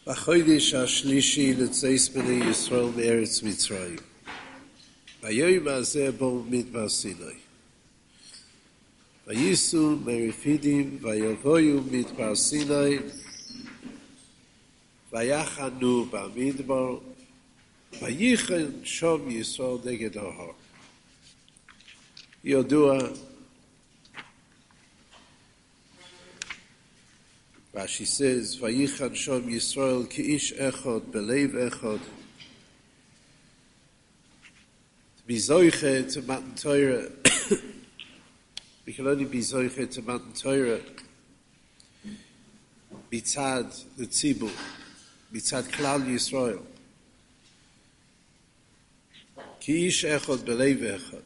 בחודש השלישי לצאת בני ישראל מארץ מצרים. ביום הזה בו מדבר סיני. וייסעו מרפידים ויבואו מדבר סיני ויחנו במדבר וייחן שם ישראל נגד ההר. ידוע Rashi says, Vayichan Shom Yisrael ki'ish echad, belev echad. To be zoiche to Matan Torah, we can only be zoiche to Matan Torah mitzad the tzibur, mitzad Klal Yisrael. Ki'ish echad, belev echad.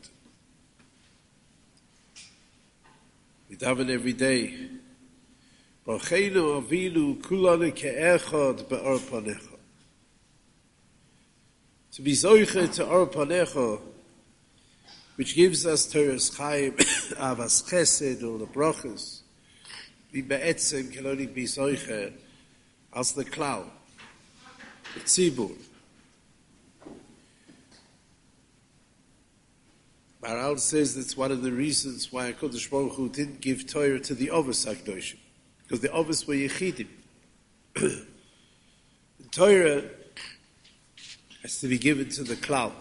We daven every day. Barucheinu Avinu kulanu ke'echad be'or panecha. To be zoiche to or panecha, which gives us Torah's Chaim, Avas Chesed, or the brachas, we be'etzem can only be zoiche as the klal, the tzibur. Maral says that's one of the reasons why HaKadosh Baruch Hu didn't give Torah to the Avos HaKadoshim. Because the Avos were Yechidim. The Torah has to be given to the Klal.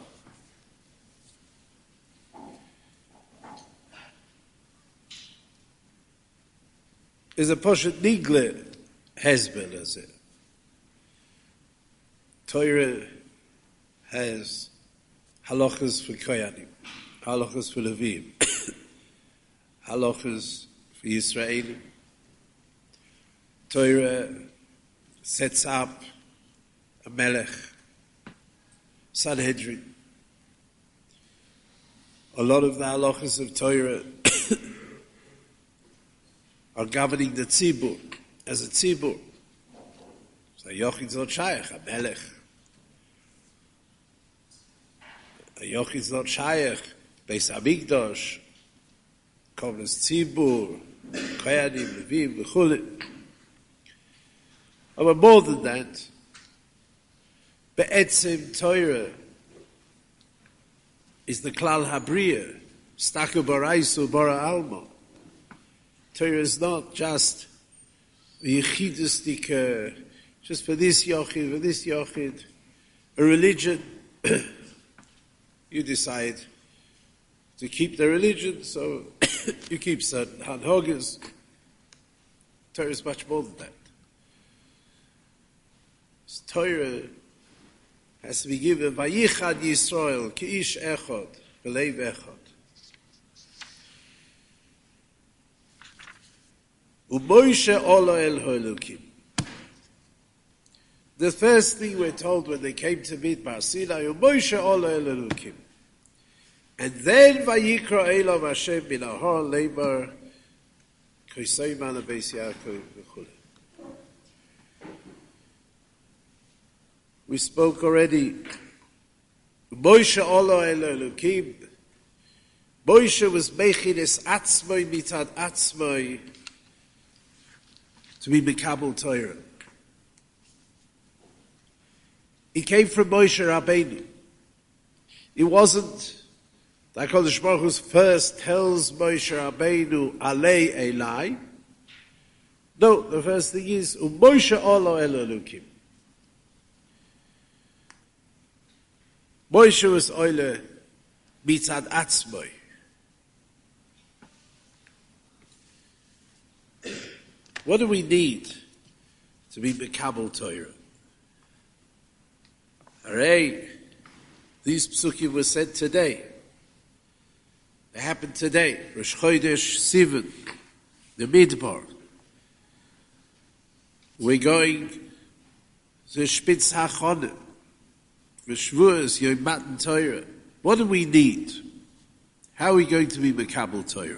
There's a Poshet Nigle Hezbel as it. Torah has halachas for Koyanim, halachas for Levim, halachas for Yisraelim. Torah sets up a melech, Sanhedrin. A lot of the halachas of Torah are governing the tzibur as a tzibur. So Yochid's not shayach, a melech. A Yochid's not shayach, Beis Hamikdash, Kovnas tzibur, Koyanim, Levim, V'chulit. But more than that, Be'etzim Torah is the Klal Habriya, Staku Baraisu Bara Alma. Torah is not just the Yechidistic, just for this Yochid, a religion. You decide to keep the religion, so you keep certain hanhogas. Torah is much more than that. Torah has to be given Vayichad Yisrael Ki'ish Echad Belev Echad. U'Moshe Ola El Ha'elokim. The first thing we're told when they came to meet Bar Sinai, U'Moshe Ola El Ha'elokim. And then Vayikra Elav Hashem Min Ahar Leibar Koisei Mana Beis Yaakov V'chulei. We spoke already. Moshe Ola El Elokim. Moshe was mechines atzmoi mitad atzmoi to be Mekabel Torah. He came from Moshe Rabbeinu. It wasn't that HaKadosh Baruch Hu first tells Moshe Rabbeinu Alei Elai. No, the first thing is Moshe Ola El Elokim. Moshe was oile mitzad atzmoi. What do we need to be Mekabel Torah? Hooray! These psukim were said today. They happened today. Rosh Chodesh Sivan, the Midbar. We're going to Spitz HaChonah. V'shvuas, Yom Matan Torah. What do we need? How are we going to be Mekabel Torah?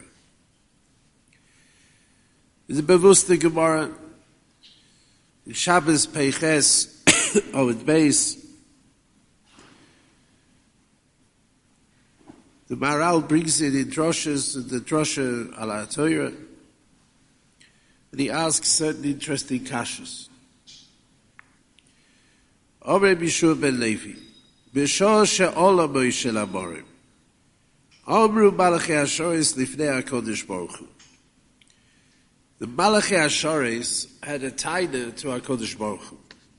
There's a Bevusta Gemara in Shabbos Peiches Ovid Beis. The Maharal brings it in droshes, the drosha ala Torah, and he asks certain interesting kashas. Omer Bishur ben Levi, B'shor she'ola Moshe l'Amorim, Amru Malachei Hashoris lifnei HaKodesh Baruch Hu. The Malachei Hashoris had a taina to HaKodesh Baruch Hu.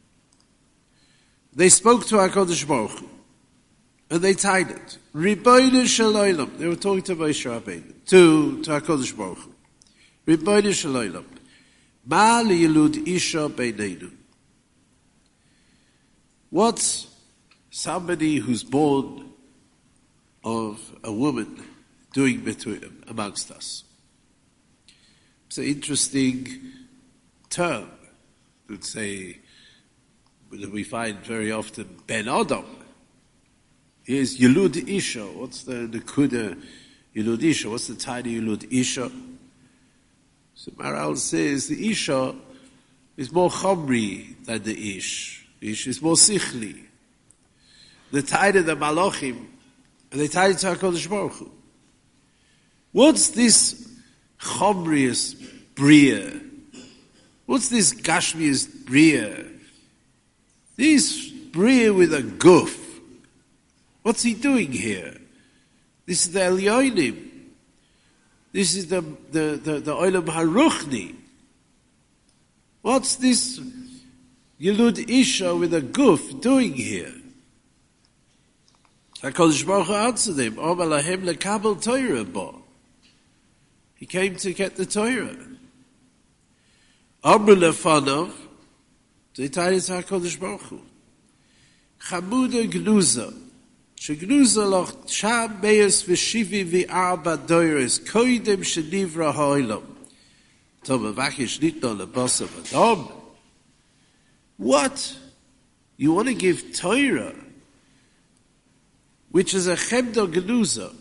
They spoke to HaKodesh Baruch Hu, and they tied it. Ribono shel olam. They were talking to Moshe Rabbeinu, to HaKodesh Baruch Hu. Ribono shel olam. Ma liyilud isha beineinu. What's somebody who's born of a woman doing between amongst us? It's an interesting term. Let's say that we find very often Ben Adam. Here's Yilud Isha. What's the Kuda Yilud Isha? What's the tiny Yilud Isha? So Maral says the Isha is more Chomri than the Ish. The Ish is more Sichli. The tiny the Malachim, and they tied it to HaKadosh Baruch Hu. What's this Chomrius Bria? What's this Gashmius Bria? This Bria with a goof. What's he doing here? This is the Elyonim. This is the Olam Haruchni. What's this Yilud Isha with a goof doing here? HaKadosh Baruch Hu answered him, Omer lahem lekabel Torah bo. He came to get the Torah. Amru lefanov, they tied it to HaKadosh Baruch Hu. Chamuda gnuza. Shegnuza loch sham meis v'shivi v'arba doiris koidem shenivra ha'olam. Tova vakish nitno lebasav adam. What? You want to give Torah, which is a chemdo gnuza,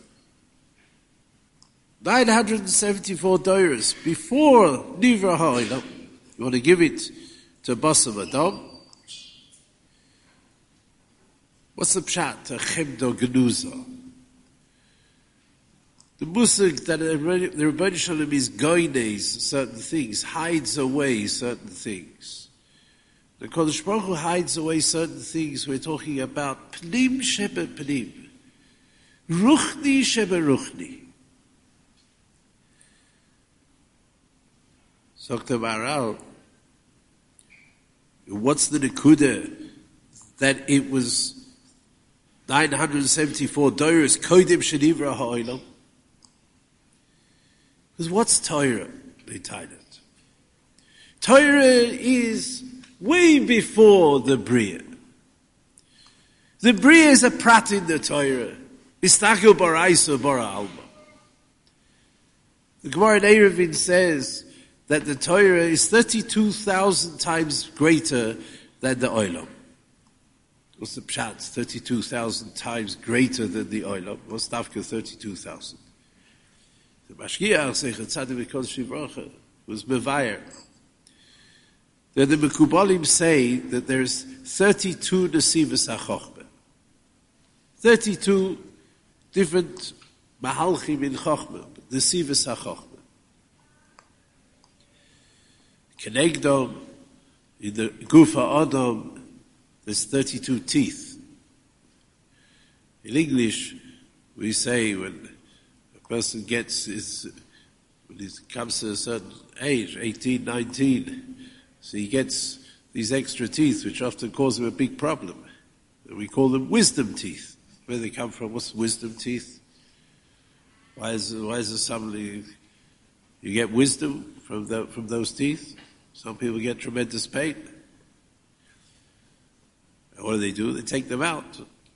974 doiris before nivra ha'olam. You want to give it to basav adam? What's the pshat? A chemdo gnuza. The musig that the Rebbeinu Shalom is goynes certain things, hides away certain things. The Kodesh Baruch Hu hides away certain things. We're talking about pnim shebe pnim, ruchni shebe ruchni. Dr. Maral, what's the nekuda that it was 974 doiros kodim shenivra ha'olam? Because what's Torah? They tied it. Torah is way before the Bria. The Bria is a prat in the Torah. Istakel baraisa bara alma. The Gemara in Eruvin says that the Torah is 32,000 times greater than the Olam. What's the pshat? 32,000 times greater than the Olam. What's Tafka 32,000? The Mashgiach, Sechet Tzadik V'Kodesh Yivrocha, was Mevayer. Then the Mekubalim say that there's 32 Nesivas HaChochmah. 32 different Mahalchim in Chochmah, Nesivas HaChochmah. Kenegdom, in the Gufa Adam, there's 32 teeth. In English, we say when a person when he comes to a certain age, 18, 19, so he gets these extra teeth, which often cause him a big problem. We call them wisdom teeth. Where they come from? What's wisdom teeth? Why is there suddenly you get wisdom from those teeth? Some people get tremendous pain. And what do? They take them out.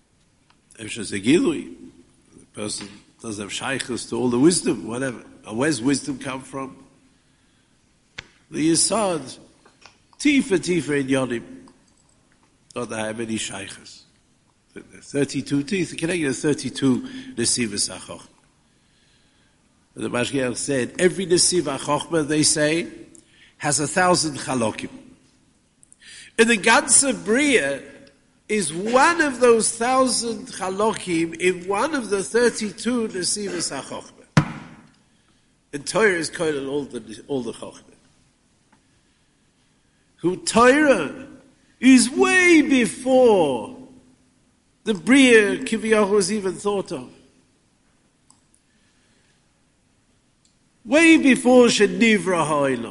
The person doesn't have shaykhs to all the wisdom, whatever. And where's wisdom come from? The Yisod, Tifa in Yonim. Not that I have any shaykhs. 32 teeth. Can I get 32 Nesivas HaChochmah? The Mashgiach said, every Nesiv HaChochmah, they say, has 1,000 chalokim. And the ganze Bria is one of those 1,000 chalokim in one of the 32 Nesivas HaChochmah. And Torah is koilel all the Chochmah. Who Torah is way before the Bria Kiviyach was even thought of. Way before Shenivra Ha'olam.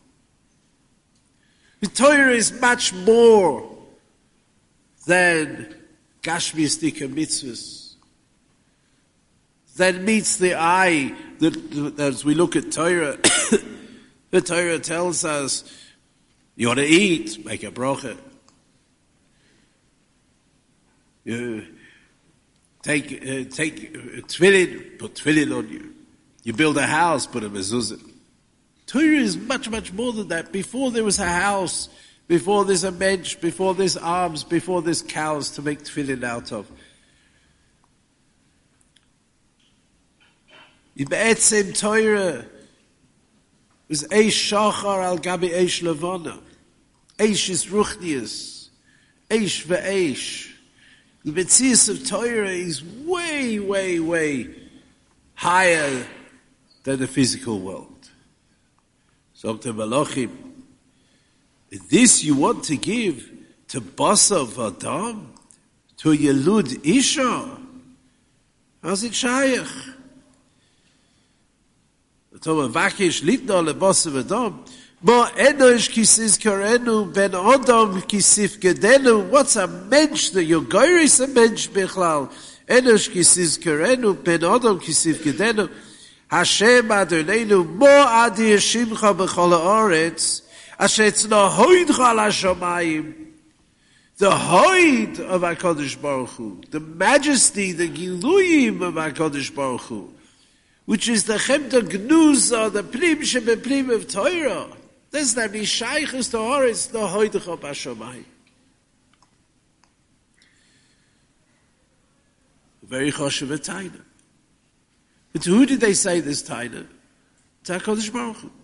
The Torah is much more than Gashmistika mitzvahs. That meets the eye. As we look at Torah, the Torah tells us, you ought to eat, make a bracha. You take tefillin, put tefillin on you. You build a house, put a mezuzah. Torah is much, much more than that. Before there was a house, before there's a bench, before there's arms, before there's cows to make tefillin out of. Be'etzem Torah was Eish Shachar al Gabi Eish Levana. Eish is Ruchnius. Eish ve'eish. The Metzias of Torah is way, way, way higher than the physical world. So to Malachim, this you want to give to Basav Adam, to Yelud Isha. How's it shaykh? Toma vakish litna le Basav Adam. Ma enosh kisis karenu ben Adam kisif gedenu. What's a mensch? The Yogair is a mensch bichlal. Enosh kisis karenu ben Adam kisif gedenu. Hashem Adonenu mo adi yeshimcha b'chol haaretz asher tzna hoidcha al hashamayim. The hoid of HaKadosh Baruch Hu, the majesty, the giluyim of HaKadosh Baruch Hu, which is the chemta gnuza, the plim shebeplim of Torah. That's the mishaychus to haaretz, the hoidcha b'shamayim. Very choshev a taina. But to who did they say this taina? To HaKadosh Baruch Hu.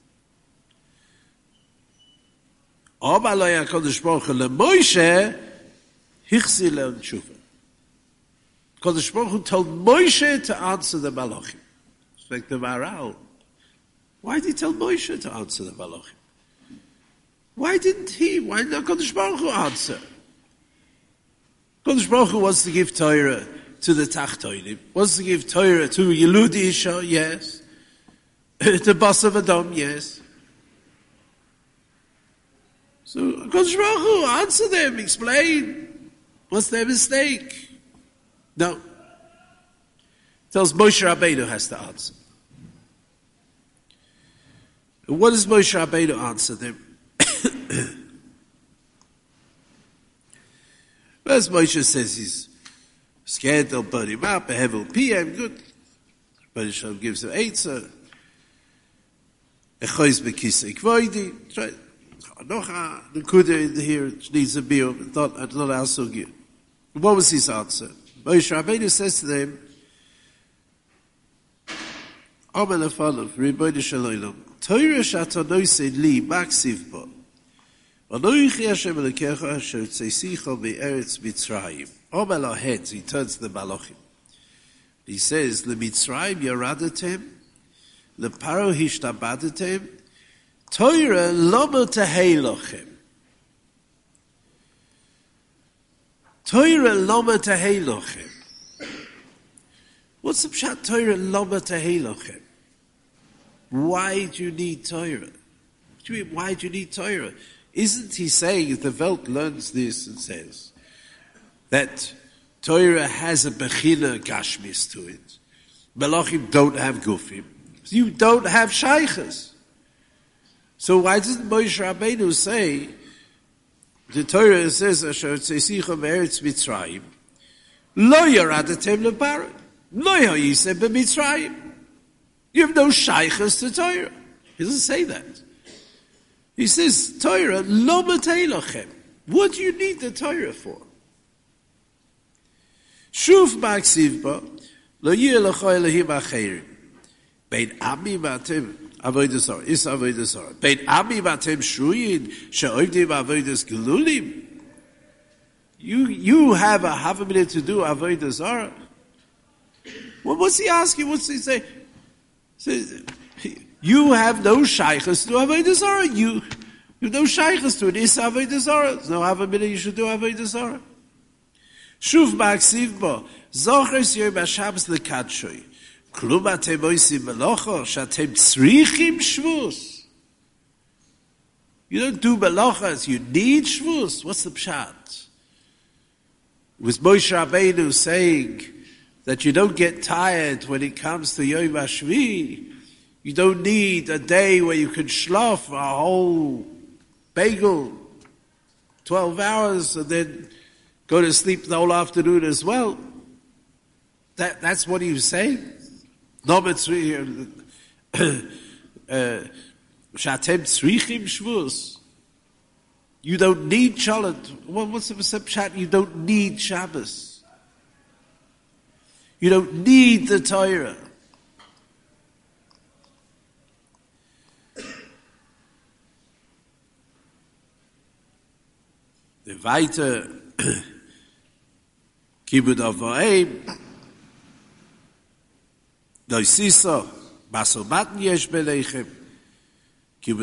Amalei HaKadosh Baruch Hu leMoshe hichzi leon tshuva. HaKadosh Baruch Hu told Moshe to answer the Malachim. It's like the Maral. Why did he tell Moshe to answer the Malachim? Why didn't he? Why didn't HaKadosh Baruch Hu answer? HaKadosh Baruch Hu wants to give Torah to the Tachtoinim, wants to give Torah to Yelud Isha, yes. To Basav Adam, yes. So, HaKadosh Baruch Hu, answer them, explain. What's their mistake? No. Tells Moshe Rabbeinu has to answer. And what does Moshe Rabbeinu answer them? First Moshe says he's scared they'll burn him up, a hevel PM, good. But Hashem gives him eitzah. Echois bekisei kvoidi. Try. Noch the kuda here needs a beer, not our sugi. What was his answer? Moshe Rabbeinu says to them, Amen afanav, Rebbeinu Shalom, Torah shatonoise li maksiv bo. Anoichi Hashem Elokecha asher tzesicha be'eretz Mitzrayim. Amen ahead, he turns to the Malachim. He says, LeMitzrayim yaradatem, LeParo hishtabadatem, Torah lama tehei Torah lama tehei. What's the pshat Torah lama tehei? Why do you need Torah? What do you mean, why do you need Torah? Isn't he saying, if the Welt learns this and says that Torah has a bechina gashmis to it, Malachim don't have gufim, you don't have shaykhs. So why doesn't Moshe Rabbeinu say, the Torah says, Asher tzesicha me'eretz Mitzrayim, lo yaradatem leParo, lo yisem beMitzrayim. You have no shaykhs to Torah. He doesn't say that. He says, Torah, lo matei lochem. What do you need the Torah for? Shuf maksiv ba, lo yir lecha Elohim acherim. Bein ami matem avodas zara, is avodas zara. Bein ami matem shuyin, she'oivdim avodas gelulim. You have a half a minute to do avodas zara. Well, what's he asking? What's he say? You have no shaykhs to avodas zara. You have no shaykhs to it. It's avodah zarah. There's no avodah you should do avodah zarah. Shuv ba'aksiv bo. Zochres yoy b'Shabbos lekadshoy. Klum atem oisim melacha shatem tzrichim shvus. You don't do melachas. You need shvus. What's the pshat? It was Moshe Rabbeinu saying that you don't get tired when it comes to Yom HaShvi. You don't need a day where you can shlof a whole bagel, 12 hours, and then go to sleep the whole afternoon as well. That's what he was saying. Shatem tzrichim shvus. You don't need Shalat. What's the pshat? You don't need Shabbos. You don't need the Torah. The weiter Kibud Avoim Noisisa Basomat Yesh Beleichem Kibud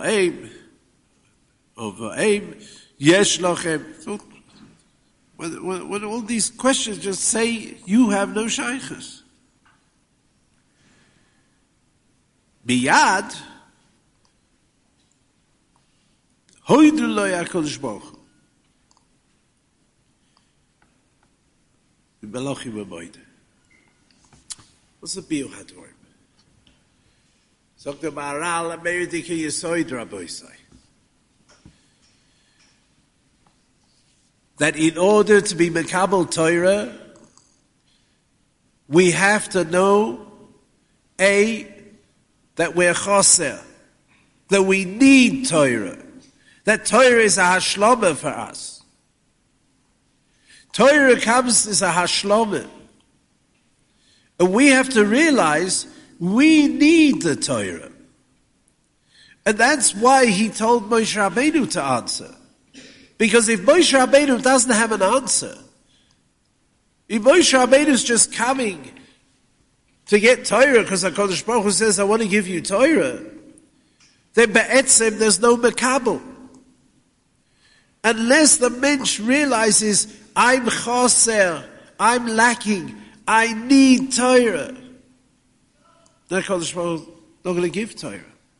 Avoim Yesh Lochem. So when all these questions just say you have no shaykhs. Biyad Hoidu lo HaKadosh Baruch Hu. What's the Biur Hadorim? Sagt der Maharal, Ameridike Yesoid Rabosai. That in order to be Mekabel Torah, we have to know, that we're Choser, that we need Torah, that Torah is a Hashlama for us. Torah comes as a Hashlama. And we have to realize we need the Torah. And that's why he told Moshe Rabbeinu to answer. Because if Moshe Rabbeinu doesn't have an answer, if Moshe Rabbeinu is just coming to get Torah because HaKadosh Baruch Hu says, I want to give you Torah, then be'etzem there's no mekabel. Unless the mensch realizes, I'm choser, I'm lacking, I need Torah, then HaKadosh Baruch Hu not going to give Torah.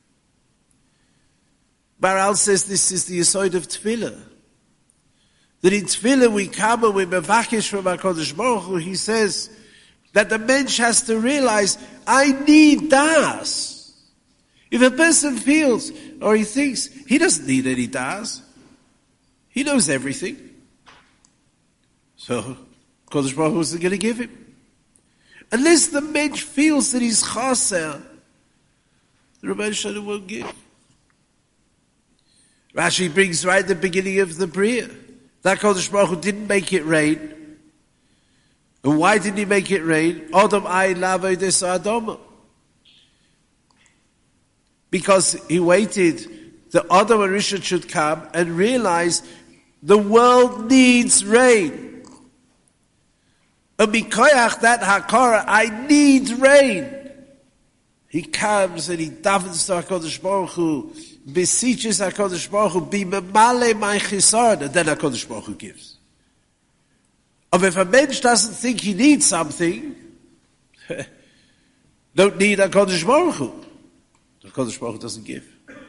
Baral says this is the yesod of Tefillah. That in Tefillah we come and we mevakesh from HaKadosh Baruch Hu, he says that the mensch has to realize, I need das. If a person feels, or he thinks, he doesn't need any das, he knows everything. So, HaKadosh Baruch Hu isn't going to give him. Unless the mensch feels that he's chaser, the Rebbeinu Shalom won't give. Rashi brings right at the beginning of the Bria that HaKadosh Baruch Hu didn't make it rain. And why didn't he make it rain? Adam ay lavo des Adama. Because he waited that Adam and Rishon should come and realize the world needs rain. And mikoyach that hakara, I need rain. He comes and he davens to HaKadosh Baruch Hu, beseeches HaKadosh Baruch Hu, be memale my chisard, and then HaKadosh Baruch Hu gives. But if a mensch doesn't think he needs something, don't need HaKadosh Baruch Hu. HaKadosh Baruch Hu doesn't give.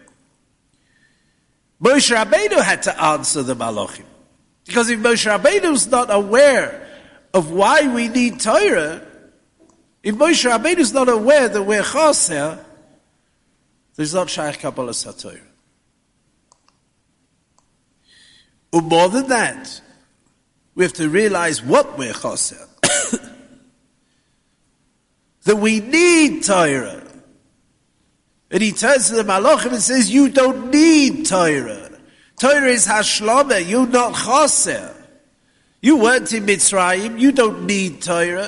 Moshe Rabbeinu had to answer the Malachim. Because if Moshe Rabbeinu is not aware of why we need Torah, if Moshe Rabbeinu is not aware that we're chaser, there's not Shaykh Kabbalah HaTorah. Or more than that, we have to realize what we're chaser. That we need Torah. And he turns to the Malachim and says, you don't need Torah. Torah is Hashlama, you're not chaser. You weren't in Mitzrayim, you don't need Torah.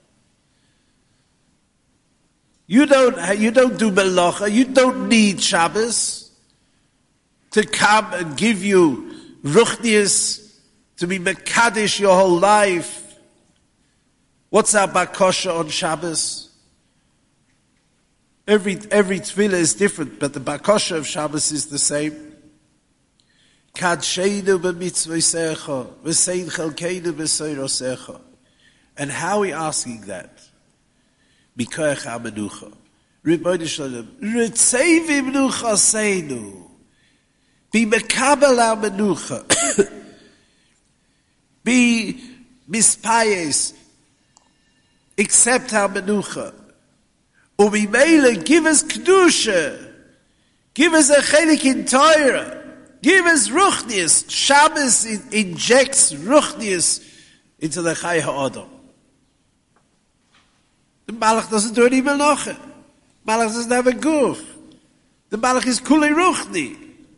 You don't do Melacha, you don't need Shabbos to come and give you Ruchnius, to be Mekadesh your whole life. What's our Bakosha on Shabbos? Every tefillah is different, but the Bakosha of Shabbos is the same. Kadsheinu b'mitzvosecha, v'sein chelkeinu b'soirosecha. And how are we asking that? Mikoach ha'menucha. Rebbeinu Shalom, Ritzevi menucha seinu. Be mekabel ha'menucha. Be mispayes. Accept ha'menucha. Umimele, give us kedusha. Give us a chelik in Torah. Give us ruchnius. Shabbos injects ruchnius into the Chai HaAdam. The Malach doesn't do any melacha. Malach doesn't have a guf. The Malach is kulei ruchni.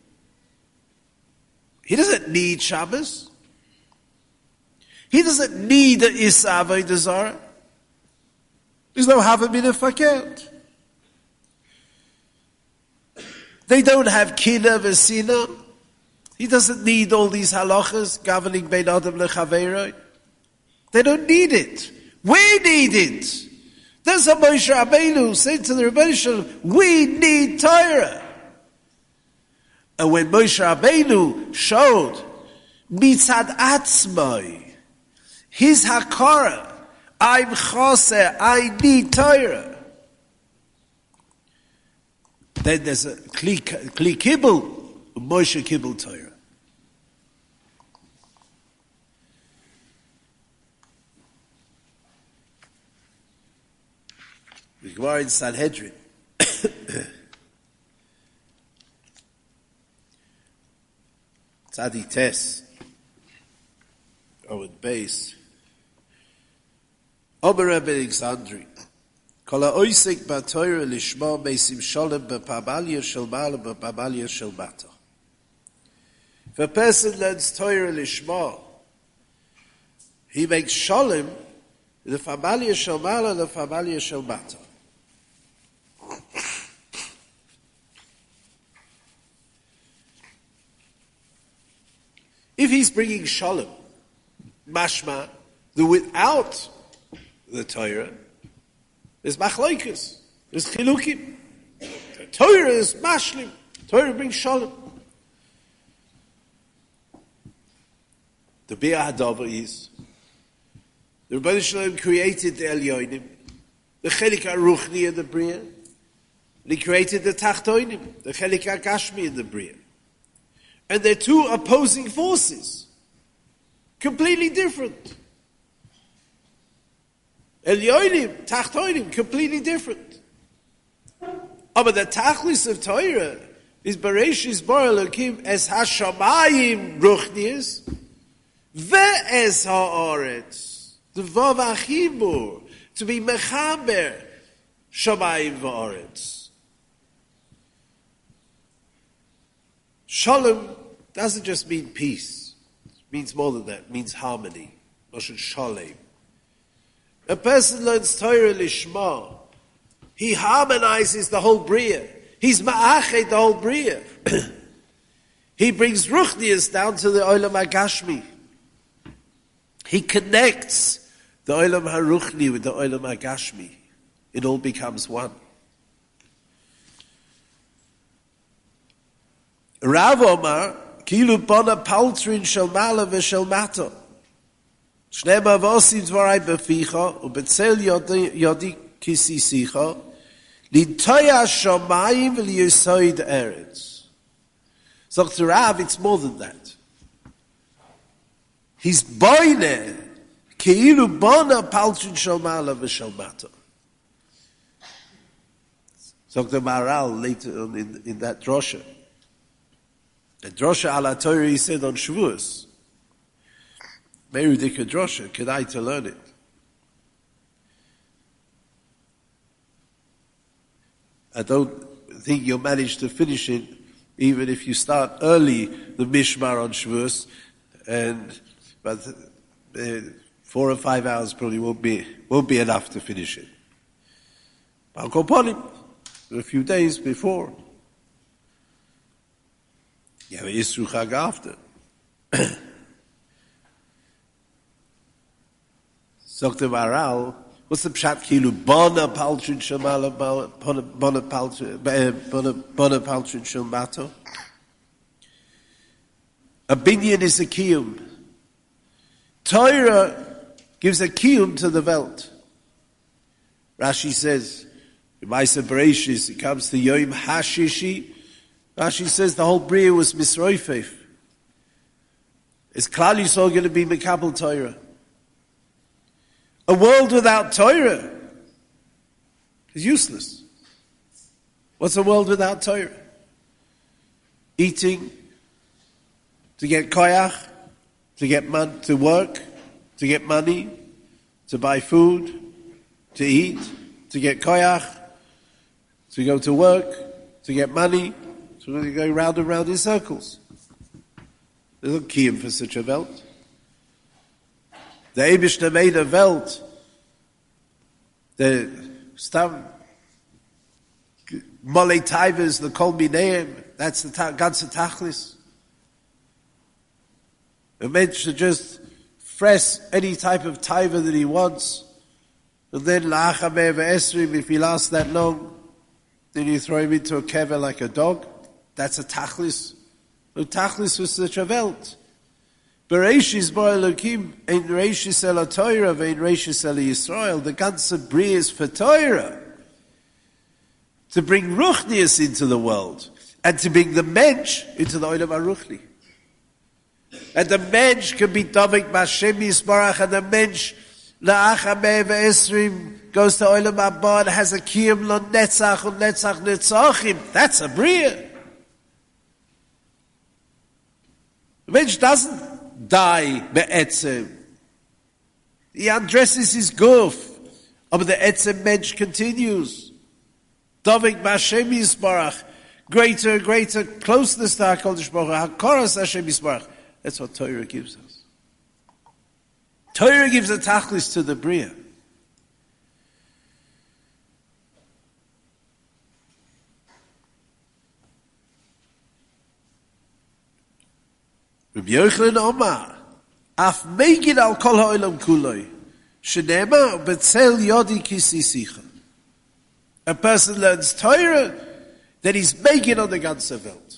He doesn't need Shabbos. He doesn't need the Isa Avodah Zarah. There's no Havamina Fakert. They don't have Kina Vesina. He doesn't need all these halachas governing Bein Adam leChaveroi. They don't need it. We need it. That's how Moshe Rabbeinu said to the Rebbeinu Shalom, we need Torah. And when Moshe Rabbeinu showed mitzad atzmai, his hakara, I'm choseh, I need Torah. Then there's a kli kibbul, Moshe kibbul Torah. The Gemara in Sanhedrin. Tzadik Tes. At base. Omer Rebbe Alexandri. Kol ha'oisek b'Torah lishma meisim sholem b'pabalya shel ma'ala b'pabalya shel mata. If a person learns Torah lishma, he makes sholem the pabalya shel ma'ala, the pabalya shel mata. If he's bringing shalom, mashma, the without the Torah, there's machlokes, there's chilukim. The Torah is mashlim. Torah brings shalom. The Bi'ah Hadava is the Rebbeinu Shalom created the Elyonim, the Chelik HaRuchni in the Bria, and he created the Tachtoinim, the Chelik HaGashmi in the Bria. And they're two opposing forces. Completely different. Elyonim, Tachtoinim, completely different. But the Tachlis of Torah is Bereshis Bara Elokim es Hashamayim Ruchnius ve'es Ha'aretz. The Vav HaChibur, to be Mechaber Shamayim v'Aretz. Shalom doesn't just mean peace. It means more than that. It means harmony. Lashon Shalom. A person learns Torah Lishma. He harmonizes the whole Bria. He's Ma'ached the whole Bria. He brings Ruchnius down to the Olam HaGashmi. He connects the Olam HaRuchni with the Olam HaGashmi. It all becomes one. Rav Omar, Kilu Bona Paltrin Shel Mala V'Shel Mata. Shnei Mavosim Dvarai Beficha, Ubetzel Yodi Kisisicha, Lintoya Shamayim V'Liyosoid Eretz. So to Rav, it's more than that. He's Boine, Kilu Bona Paltrin Shel Mala V'Shel Mata. So the Maral later on in that drosha. The drosha ala Torah he said on Shavuos. Meru dika drosha, kedai to learn it. I don't think you'll manage to finish it, even if you start early the Mishmar on Shavuos, but 4 or 5 hours probably won't be enough to finish it. I'll go upon him a few days before. You have an Yisru Chag after. Dr. Maral, what's the pshat kilu? Bona paltrin shamala, bona paltrin shalmato. A binyan is a kiyum. Torah gives a kiyum to the Welt. Rashi says, in Ma'aser Bereshis, it comes to Yom HaShishi. Rashi says the whole Bria was misroifef. Is Klal Yisrael going to be Mekabel Torah? A world without Torah is useless. What's a world without Torah? Eating, to get koyach, to work, to get money, to buy food, to eat, to get koyach, to go to work, to get money, to go round and round in circles. There's no kiyum for such a Welt. The Eibishter made a Welt, the Stam, Molei Taivas, the Kol Mineim, that's the ganze Tachlis. A man should just fresh any type of taiva that he wants, and then la'achameh ve'esrim, if he lasts that long, then you throw him into a kever like a dog. That's a tachlis. No tachlis was such a Welt. Bereshis bar Elokim, ein reishis el ha-Torah, ve'ein reishis el Yisrael. The ganze Bria is for Torah. To bring Ruchnius into the world, and to bring the Mensch into the Olam HaRuchni. And the Mensch can be Davik B'Hashem Yisbarach, and the Mensch la'achameh ve'esrim goes to Olam Haba and has a kiyum lo netzach and netzach netzachim. That's a Bria. The Mensch doesn't die be'etzem. He undresses his guf, but the etzem Mensch continues. Davik B'Hashem Yisbarach, greater and greater closeness to HaKadosh Baruch Hu, Hakaras Hashem Yisbarach. That's what Torah gives us. Torah gives a tachlis to the Bria. Rabbi Yochanan Omar, af megin al kol ha'olam kuloi, shenema betzel yodi kisisicha. A person learns Torah, then he's making on the ganze Welt.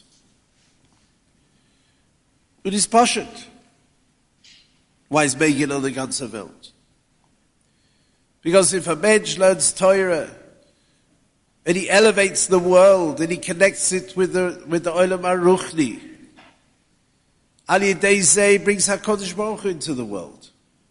It is pashut. Why is making on the ganze Welt? Because if a mensch learns Torah, and he elevates the world, and he connects it with the Olam HaRuchni, Ali Deizeh brings HaKadosh Baruch Hu into the world.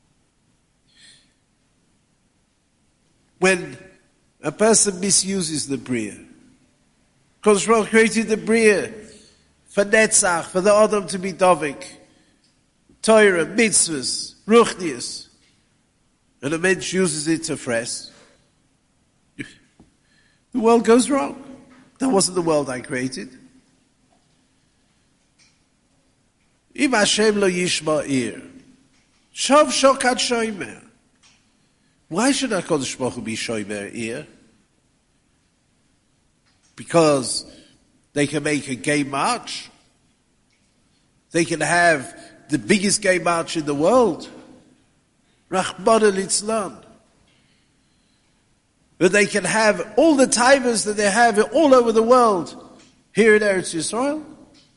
When a person misuses the Bria, HaKadosh Baruch Hu created the Bria for Netzach, for the Adam to be Davik, Torah, mitzvahs, Ruchnius, and a mensch uses it to fresh, the world goes wrong. That wasn't the world I created. Im Hashem lo yishma ir, shav shokat shomer. Why should HaKadosh Baruch Hu be shomer ir? Because they can make a gay march. They can have the biggest gay march in the world. Rahmana litzlan. But they can have all the taivas that they have all over the world here in Eretz Yisrael.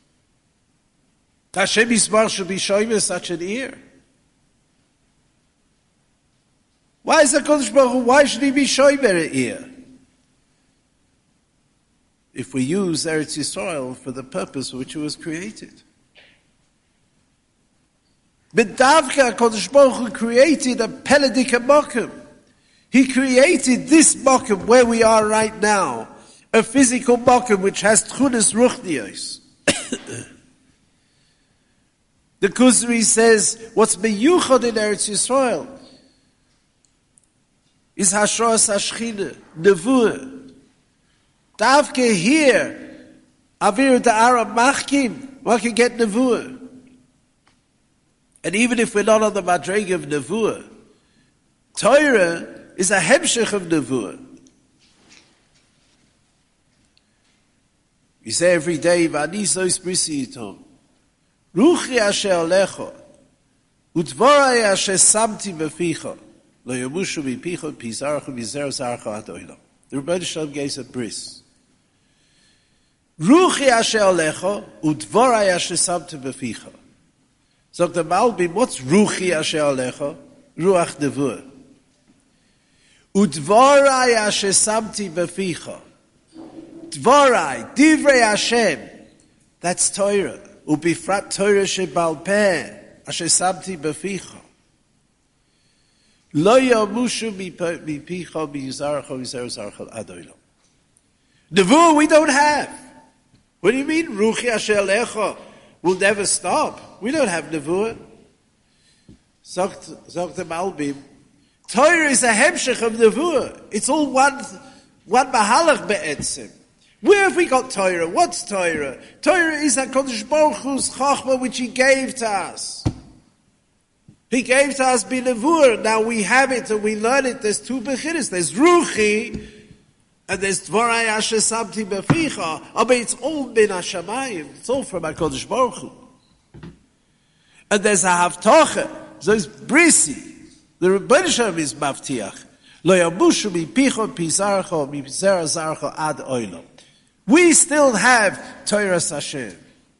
Hashem Yisbarach should be shomer such an ear. Why is HaKadosh Baruch Hu, why should he be shomer an ear? If we use Eretz Yisrael for the purpose for which it was created. But Davka HaKadosh Baruch Hu created a Peledika Mokum. He created this Mokum where we are right now, a physical Mokum which has Tchunas Ruchnios. The Kuzri says, what's meyuchad in Eretz Yisrael is Hashras Hashchina, Nevuah. Davke here, Avir Da'ara Machkim, one can get Nevuah. And even if we're not on the Madrega of Nevuah, Torah is a Hemshech of Nevuah. We say every day, V'anisos brisi yitom, Ruchi asher alecho, Udvorai asher samti beficha, Lo yamushu mipicha, Pizarach mizero zarcha ad oilam. The Rebbeinu Shalom gave a bris. Ruchi asher alecho, Udvorai asher samti beficha. Sagt der Malbim, what's Ruchi Asher Alecha? Ruach Devur. Udvorai Asher Samti Beficha. Dvorai, Divrei Hashem. That's Torah. Ubifrat Torah Shebal Peh. Asher Samti Beficha. Lo Yamushu Mipicha Miyizarcha Miyizarcha Adoilam. Devur we don't have. What do you mean? Ruchi Asher Alecha will never stop. We don't have Nevuah. Sagt the Malbim. Torah is a hemshech of Nevuah. It's all one mahalach be'etzim. Where have we got Torah? What's Torah? Torah is HaKadosh Baruch Hu's chachma which He gave to us. He gave to us b'Nevuah. Now we have it and we learn it. There's two bechinas. There's Ruchi and there's Dvorai Asher Samti Beficha. But it's all bin Hashamayim. It's all from HaKadosh Baruch Hu. And there's a Havtocha. So it's Brisi. The Rebbeinu Shalom is Mavtiach. Lo yamushu mipicha pizarcha mipizera zarcha ad oilam. We still have Torah Hashem.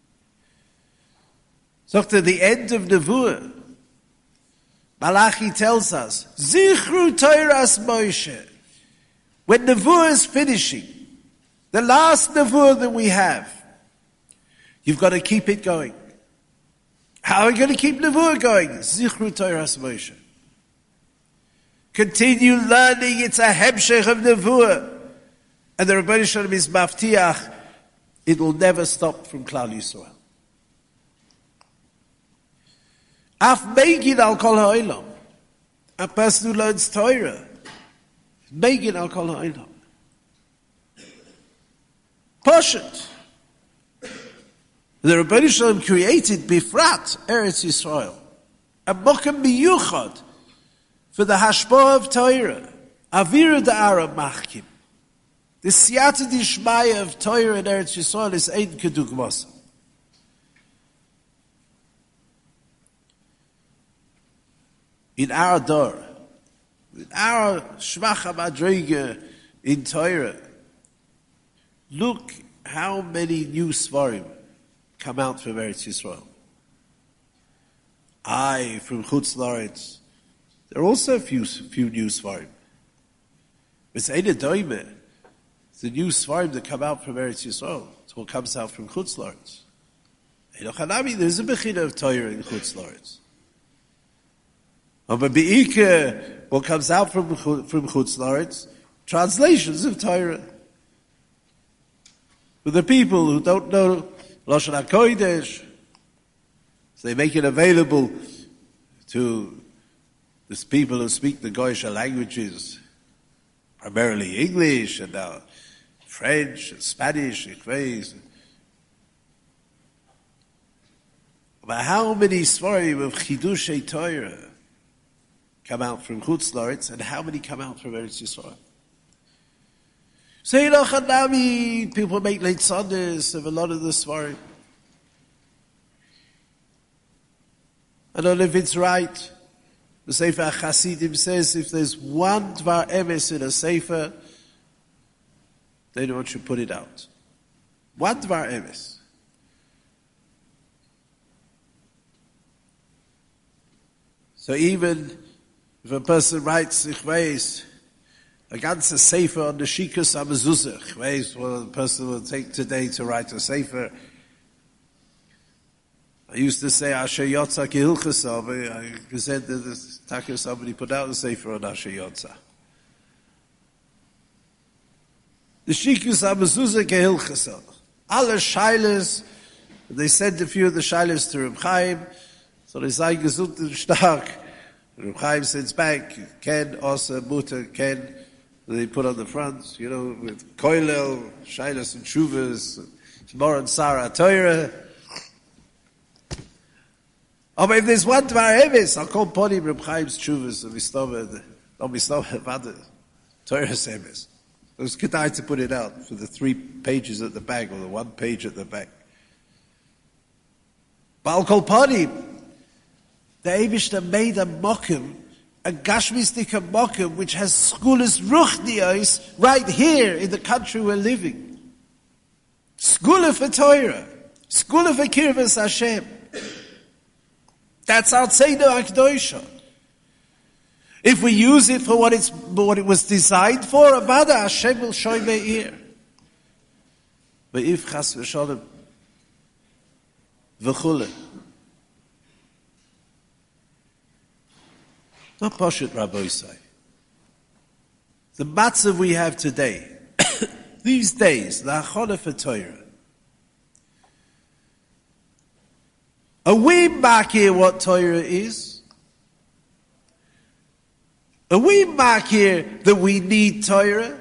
So to the end of Nevuah, Malachi tells us, Zichru Torahs Moshe. When Nevuah is finishing, the last Nevuah that we have, you've got to keep it going. How are we going to keep Nevuah going? Zichru Torahs Moshe. Continue learning, it's a hemshech of Nevuah. And the Rebbeinu Shalom is maftiach, it will never stop from Klal Yisrael. Af meigin al kol ha'olam. A person who learns Torah, meigin al kol ha'olam. Poshet. The Rebbeinu Shalom created Bifrat, Eretz Yisrael. A mokem miyuchad for the hashpah of Torah. Avira da'ara machkim. The siyata dishmaya of Torah in Eretz Yisrael is ein kedugmasa. In our door, in our shvacha madrega in Torah, look how many new svarim come out from Eretz Yisrael. From Chutz La'aretz. There are also a few new svarim. It's ein doime. The new svarim that come out from Eretz Yisrael. It's what comes out from Chutz La'aretz. There's a bechina of Torah in Chutz La'aretz. But be'ikah, what comes out from Chutz La'aretz, translations of Torah. For the people who don't know Lashon HaKodesh, so they make it available to these people who speak the Goyish languages, primarily English and now French and Spanish, but how many svarim of Chidushei Torah come out from Chutz La'aretz, and how many come out from Eretz Yisrael? So Hanami, people make late Sundays of a lot of the svarim. I don't know if it's right. The Sefer Chasidim says if there's one Dvar Emes in a Sefer, then one should put it out. One Dvar Emes. So even if a person writes, ich weiß, a ganze Sefer on the Shikas HaMezuzah, ich weiß what a person will take today to write a Sefer. I used to say Asher Yotza Kehilchasa, but I said that somebody put out a Sefer on Asher Yotza. The Shikas HaMezuzah Kehilchasa. Alle Shailes, they sent a few of the Shailes to Reb Chaim, so they say gesund und stark. Reb Chaim sends back, Ken, Osa, Mutter, Ken, they put on the front, with Koilel, Shailes and Shuvas, Shmor and Sarah Torah. But if there's one Dvar Emes, I'll call Pony Reb Chaim's Shuvas, and we stop about the Torah's Emes. It was good to put it out for the 3 pages at the back, or the 1 page at the back. But I'll call Pony. The Eibishter made a mokum, a gashmistic mokum, which has skulas ruchnios right here in the country we're living. Skula for Torah. Skula for Kirvas Hashem. That's our Tzeidah HaKdosha. If we use it for what it was designed for, Avada, Hashem will show me'ir. But if Chas v'Shalom, v'chule, not Pashut Rabbi Yisai. The matzav we have today, these days, the Hachana for Torah. Are we back here what Torah is? Are we back here that we need Torah?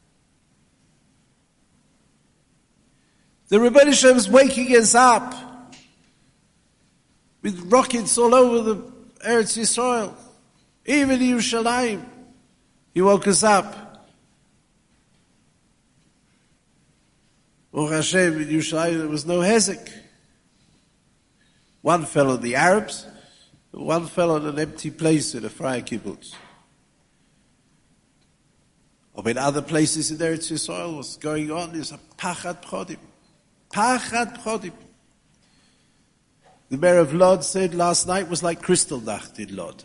The Rebbeinu Shem is waking us up with rockets all over the Eretz Yisrael. Even in Yerushalayim, he woke us up. Oh Hashem, in Yerushalayim there was no hezek. One fell on the Arabs, one fell on an empty place in a Freie Kibbutz. Or in other places in Eretz Yisrael, what's going on is a pachad pchodim. Pachad pchodim. The mayor of Lod said last night was like Kristallnacht in Lod.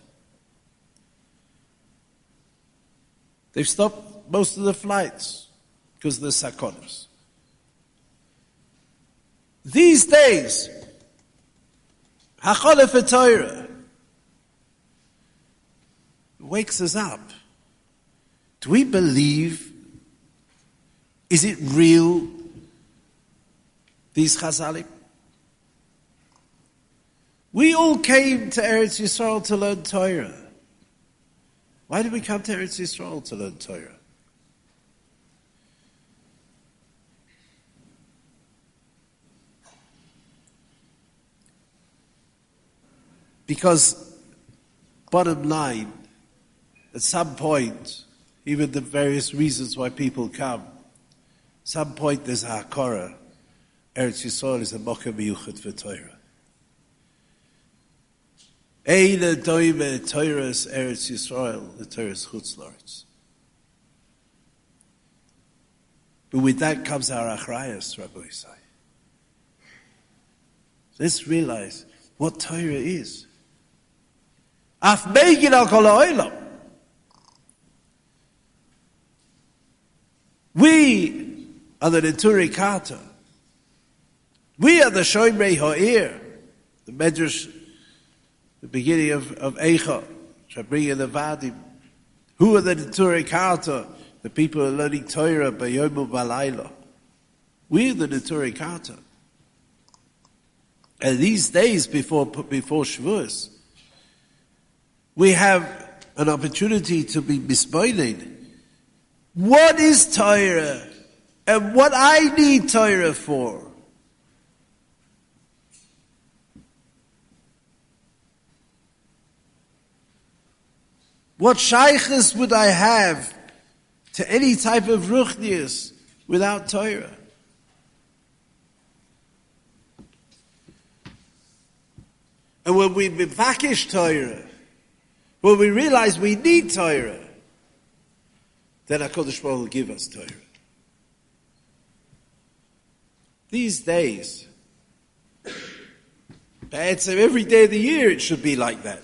They've stopped most of the flights because of the sakonos. These days, Hachana for Torah wakes us up. Do we believe? Is it real? These Chazalim? We all came to Eretz Yisrael to learn Torah. Why did we come to Eretz Yisrael to learn Torah? Because, bottom line, at some point, even the various reasons why people come, at some point there's a hakara. Eretz Yisrael is a mokem miyuchad for Torah. Eile doime Torah's Eretz Yisrael, the Torah's Chutz La'aretz. But with that comes our achrayas, Rabbi Yisai. Let's realize what Torah is. Af meigin al kol ha'olam. We are the Neturei Karta. We are the Shomerei Ha'ir, the Medrash, the beginning of Eicha, Shabri and the Vadim. Who are the Neturei Karta? The people who are learning Torah by Yom U'Balayla. We are the Neturei Karta. And these days before Shavuos, we have an opportunity to be mismoined. What is Torah? And what I need Torah for? What shaykhs would I have to any type of ruchnius without Torah? And when we mevakish Torah, when we realize we need Torah, then HaKadosh Baruch Hu will give us Torah. These days, every day of the year it should be like that.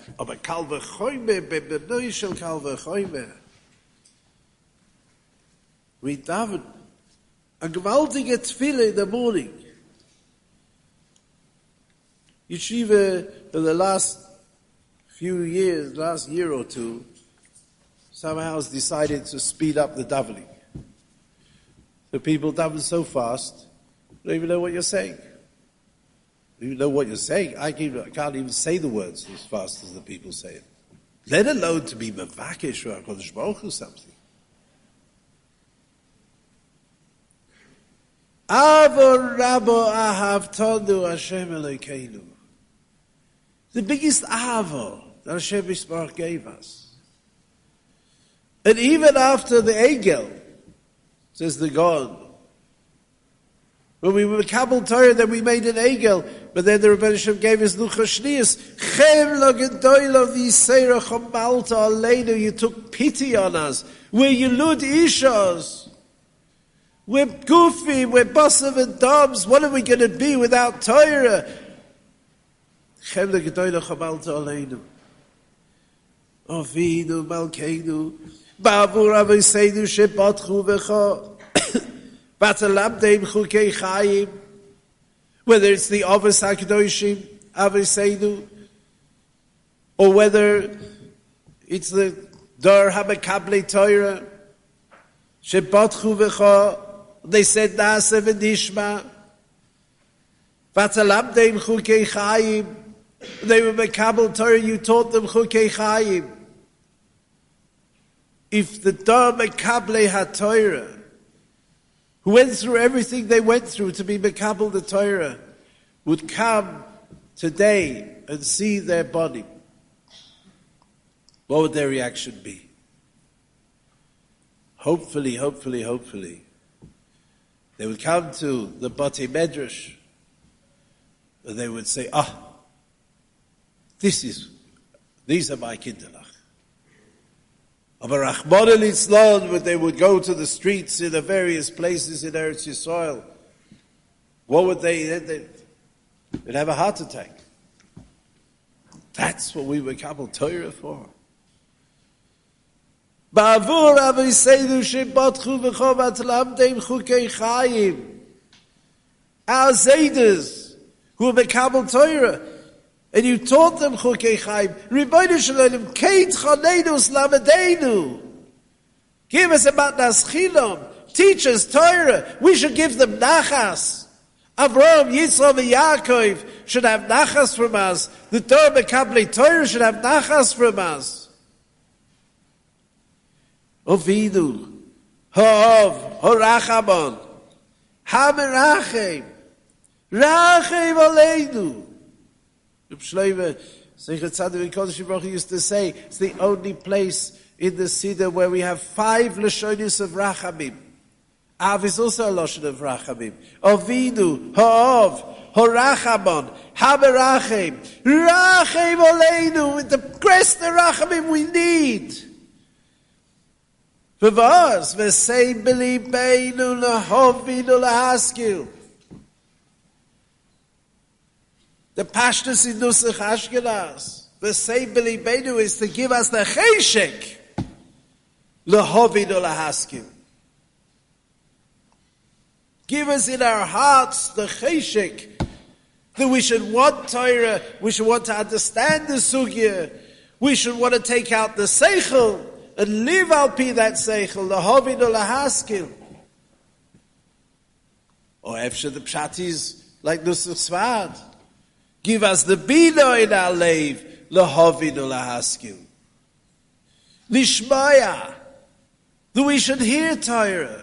We daven a gewaltige tefillah in the morning. Yeshiva in the last few years, last year or two, somehow has decided to speed up the davening. So people daven so fast, they don't even know what you're saying. You know what you're saying. I can't even say the words as fast as the people say it. Let alone to be mevakesh or HaKadosh Baruch Hu something. Avo rabo ahavtonu Hashem Elokeinu. The biggest avo that Hashem Yisbarach gave us. And even after the Egel, says the God, when we were Kabul Torah, then we made an Egel, but then the Rebbeinu Shem gave us Luchas Shniyos. Chem lo gedoylo v'yiseira chomalta aleinu. You took pity on us. We're Yelud Ishos. We're goofy. We're Basav and Dobbs. What are we going to be without Torah? Chemle gedoyle chabalta aleinu. Avinu malkeinu. Ba'avur avoseinu shebatchu v'cha. V'atalamdeim chukei chayim. Whether it's the Avos HaKadoshim, avoseinu, or whether it's the Dor HaMekablei Torah, shebatchu v'cha. They said Na'aseh v'nishma. V'atalamdeim chukei chayim. They were Mekabel Torah, you taught them Chukei Chayim. If the Dor Mekablei HaTorah, who went through everything they went through to be Mekabel the Torah, would come today and see their body, what would their reaction be? Hopefully, they would come to the Batei Medrash, and they would say, these are my kinderlach. Aber Rachmana litzlan, when they would go to the streets in the various places in Eretz Yisrael, what would they'd have a heart attack. That's what we were Kabbalah Torah for. Ba'avur avoseinu shebatchu v'cha v'atalamdeim chukei chayim. Our Zaydas, who were Kabbalah Torah, and you taught them Chukei Chaim. Ribono Shel Olam, Keit Chaneinus Lamedeinu. Give us a Matnas Chilom. Teach us Torah. We should give them Nachas. Avraham, Yitzchak, and Yaakov should have Nachas from us. The Torah Mekablei Torah should have Nachas from us. Avinu, Ha'ov, Ha'rachamon, Ha'merachem, Rachem Aleinu. Reb Shlomo Zecher Tzadik V'Kodesh Baruch Hu used to say, it's the only place in the Siddur where we have 5 Lashonis of Rachamim. Av is also a Lashon of Rachamim. Avinu, Ha'av, Ha'rachamon, Ha'merachem, Rachem Aleinu, with the crest of Rachamim we need. V'vaz, V'sei b'libeinu lahovinu lahaskil. The pashtus in Nusach Ashkenaz, the same belibeinu is to give us the cheshek, lehovinu lahaskim. Give us in our hearts the cheshek that we should want Torah, we should want to understand the sugya, we should want to take out the seichel and live al pi that seichel, lehovinu lahaskim. Or efshar the pshat is like Nusach Sfard. Give us the bina in our life, lehovinu lahaskim. Lishmaya, that we should hear Torah.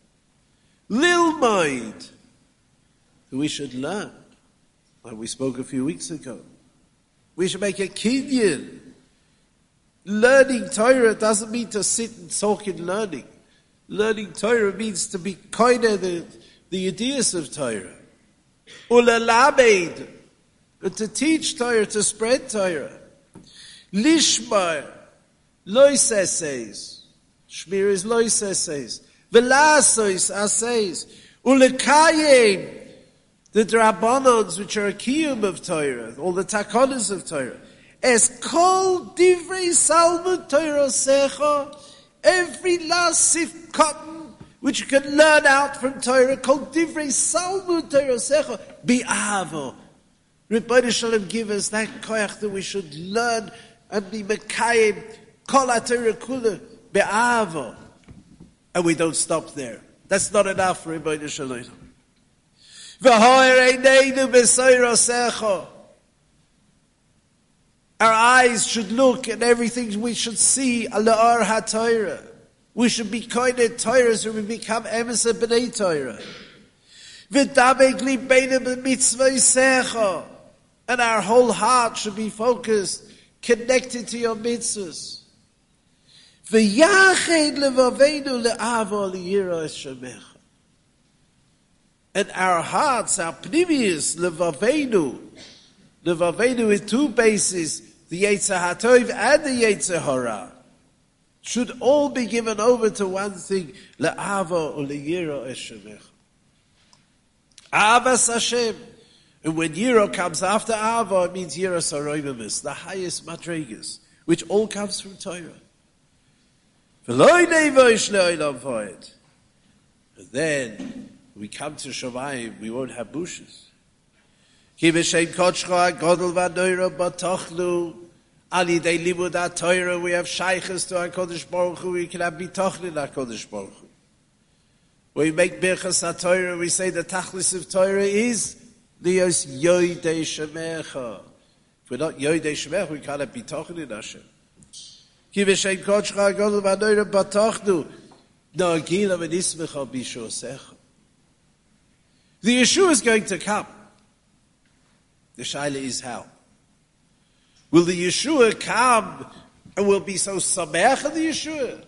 Lilmoid, that we should learn. Like we spoke a few weeks ago. We should make a kinyan. Learning Torah doesn't mean to sit and talk in learning. Learning Torah means to be kind of the ideas of Torah. Ulalamed, and to teach Torah, to spread Torah. Lishmar, lois essays. Shmir is lois essays. Velasois essays. Ulekayim, the drabbanons, which are a kiyum of Torah, all the takonas of Torah. Es kol divrei salmud Torah secha, every last sif cotton, which you can learn out from Torah, kol divrei salmud Torah secha, bi'avo. Ribono Shel Olam give us that koyach that we should learn and be mekayim kol ha-Torah kula be'avo. And we don't stop there. That's not enough for Ribono Shel Olam. V'ho'er eineinu b'soirosecha. Our eyes should look at everything we should see ala'ar ha-Torah. We should be kind of Torah so we become emes b'nei Torah. V'dabek libeinu b'mitzvosecha. And our whole heart should be focused, connected to your mitzvahs. V'yached levaveinu le'avo liyira eshemecha. And our hearts, our pnimius, levaveinu with 2 bases, the Yetzer HaTov and the Yetzer Hara, should all be given over to one thing, le'avo liyira eshemecha. Avas Hashem. And when Yira comes after Ava, it means Yira Saroimamis, the highest Madrigas, which all comes from Torah. And then, we come to Shamayim, we won't have bushes. Ki b'shem kodshcha godel v'noira b'tochnu ali dei limud ha'Torah, we have shaykhs to HaKadosh Baruch Hu, we can have bitochnu HaKadosh Baruch Hu. When we make birchas HaTorah, we say the tachlis of Torah is lios yoidei shemecha. If we're not yoidei shemecha, we can't have bitochnu Hashem. Ki b'shem kodshcha godel v'noira b'tochnu na'gila v'nismecha b'shosecha. The Yeshua is going to come. The shaila is how. Will the Yeshua come and we'll be so sameach of the Yeshua?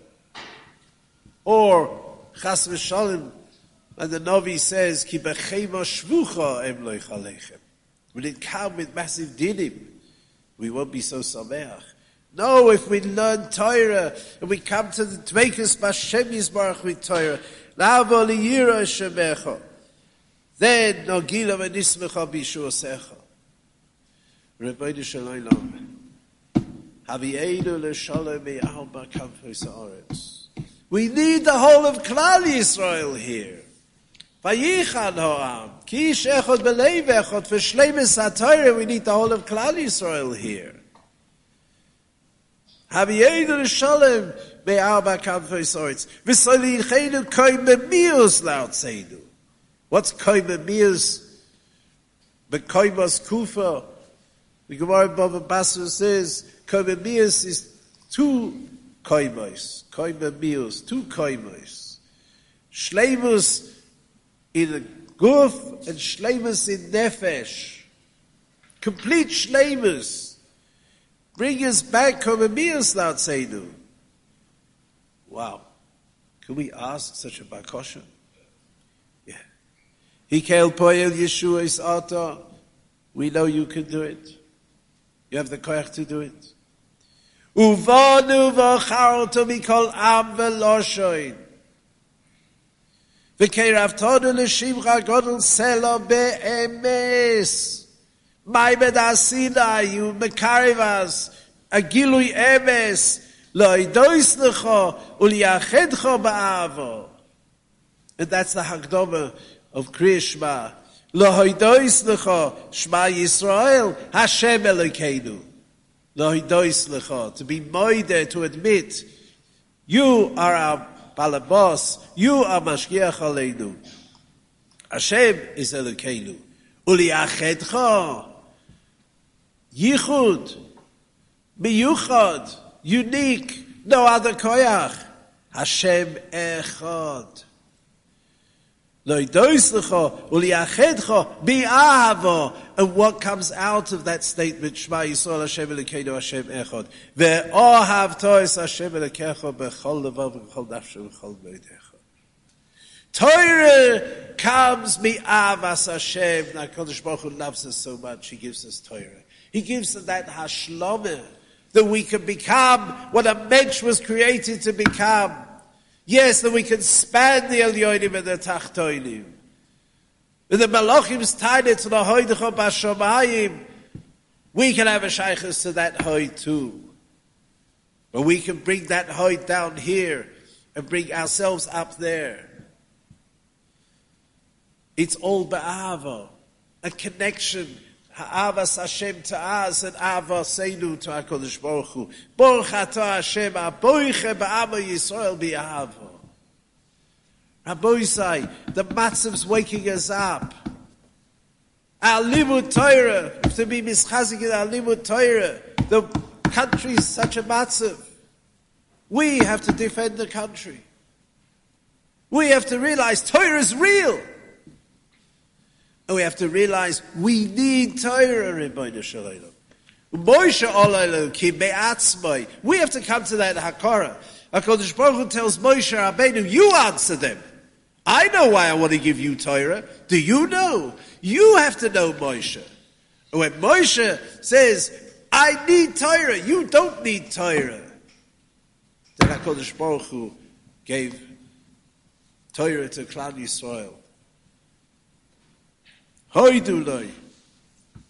Or, chas v'shalom, and the Navi says, ki b'chema shvucha em loich aleichem. Will it come with massive dinim? We won't be so sameach. No, if we learn Torah, and we come to the Dveikus B'Hashem Yisbarach with Torah, la'avo liyira shemecha. Then, nogila v'nismecha b'shuasecha. Rebbeinu Shalom. Havieinu l'shalom me'al ba'kamfos ha'aretz. We need the whole of Klal Yisrael here. Vayichan ha'am. Ki ish echad b'leiv echad. V'shleimus ha'Torah, we need the whole of Klal Yisrael here. Havieinu l'shalom me'al ba'kamfos ha'aretz. V'solichenu koim b'mius la'otzeinu. What's koim b'mius? B'koimos kufa. The Gemara Bava Basra says, Koimemius is two koimos. Koimemius, two koimos. Shleimus in the guf and shleimus in nefesh. Complete shleimus. Bring us back Koimemius, Latzeidu. Wow. Can we ask such a bakosha? Yeah. Hikel poel Yeshua is ata. We know you can do it. You have the koyach to do it. Uvanu v'charto mikol am v'loshoin. V'keiraftonu l'shimcha godel selo be'emes. Maimed asinayu mekarivas. Agilui emes. Lo'idois lecho u'liyachedcho ba'avo. And that's the Hagdoma of Kriya Shema. Lohidois lecha Shema Yisrael Hashem Elokeinu. Lohidois lecha, to be moide, to admit you are our balabos, you are Mashgiach Aleinu. Hashem is Elokeinu. Uliachedcha, yichud, miyuchad, unique, no other koyach. Hashem echad. And what comes out of that statement, Shema Yisrael Hashem Elokeinu Hashem Echad. Ve'ohav tois Hashem Elokecha b'chol levav v'chol nafsho v'chol moedecha. Torah comes mi'avas Hashem. HaKadosh Baruch Hu loves us so much, He gives us Torah. He gives us that hashlama, that we can become what a mensch was created to become. Yes, that we can span the Elyonim and the Tachtoinim. And the Malachim's tied to the Hoidecha Bashamayim. We can have a shaykhus to that Hoid too. But we can bring that Hoid down here and bring ourselves up there. It's all Ba'ava, a connection. Ha'avas Hashem to us and Avaseinu to HaKadosh Baruch Hu. Baruch atah Hashem ha'boiche ba'ama Yisrael bi'ava. Rabbi say, the matzav's waking us up. Our limud Torah, to be mischazik in our limud Torah. The country is such a matzav. We have to defend the country. We have to realize Torah is real. And we have to realize we need Torah, Rebbeinu Shalom. Moshe Olaylo ki be'atzmai. We have to come to that hakara. HaKadosh Baruch Hu tells Moshe Rabbeinu, you answer them. I know why I want to give you Torah. Do you know? You have to know Moshe. And when Moshe says, I need Torah, you don't need Torah, then HaKadosh Baruch Hu gave Torah to Klal Yisrael. Hoiduloi,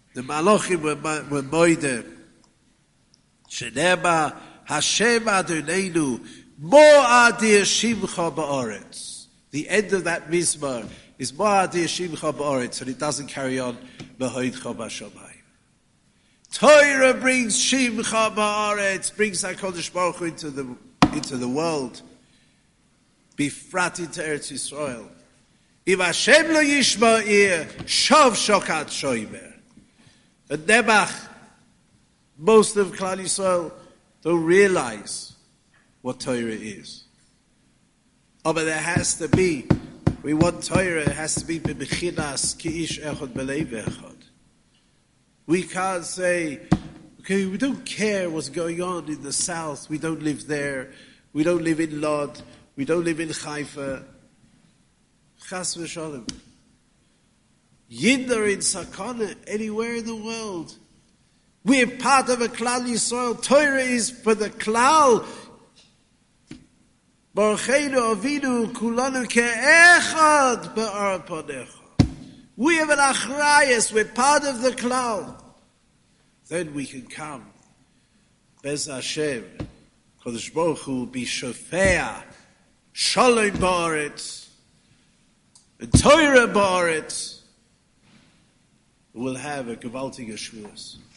The Malachim were moide. Shenema Hashem Adonenu Mo'adir Shimcha Ba'aretz. The end of that Mizmor is Mo'adir Shimcha Ba'aretz, and it doesn't carry on B'hoidcha B'shamayim. Torah brings Shimcha Ba'aretz, brings HaKadosh Baruch Hu into the world. Bifrat into Eretz Yisrael. If Hashem lo yishma'ir, shav shokat shoimer. And Nebuch, most of Klal Yisrael don't realize what Torah is. Oh, but there has to be, we want Torah, it has to be b'mechinas ki ish echad b'leiv echad. We can't say, okay, we don't care what's going on in the south, we don't live there, we don't live in Lod, we don't live in Haifa. Chas v'shalom. Yinder in Sakana, anywhere in the world. We're part of a Klal Yisrael. Torah is for the Klal. Barucheinu Avinu Kulanu Ke'echad Be'ar Panecha. We have an achrayus. We're part of the Klal. Then we can come. Bez Hashem. Kodesh Baruch Hu will be Shofea. Shalom Ba'aretz. And Torah Ba'aretz. We'll have a gewaltige Shavuos.